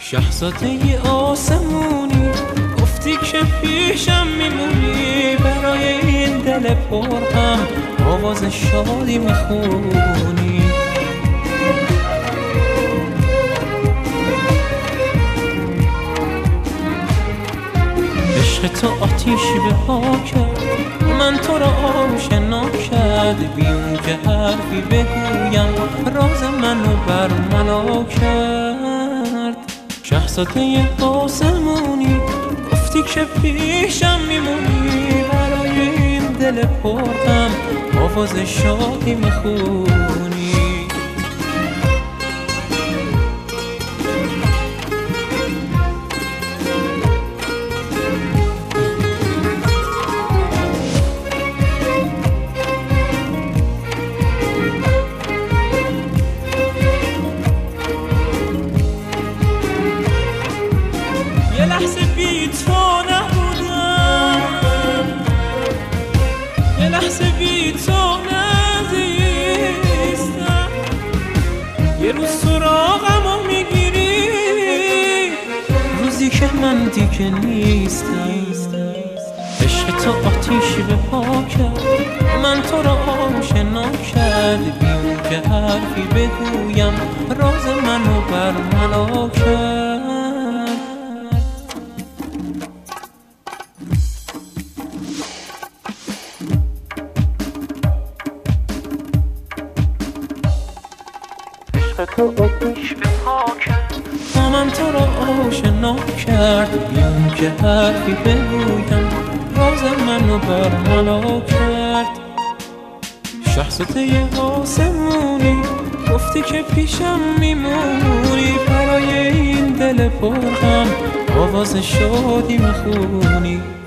شاهزاده آسمونی گفتی که پیشم میمونی، برای این دل پرغم آواز شادی میخونی. عشق تو آتیشی به پا کرد، من تو را آشنا کرد، بیون که حرفی بگویم راز منو برملا کرد. شاهزاده آسمونی گفتی که پیشم میمونی، برای این دل پرغم آواز شادی میخونی. یه لحظه بی تو نبودم، یه لحظه بی تو نزیستم، یه روز سراغمو میگیری، روزی که من دیگه نیستم. عشق تو آتیشی به پا کرد، من تو را آشنا کرد، بیون که حرفی بگویم راز منو برملا کرد. تو آتیش به پا کرد، من تو را آشنا کرد، بیون که حرفی بگویم راز منو برملا کرد. شاهزاده آسمونی گفتی که پیشم میمونی، برای این دل پرغم آواز شادی میخونی.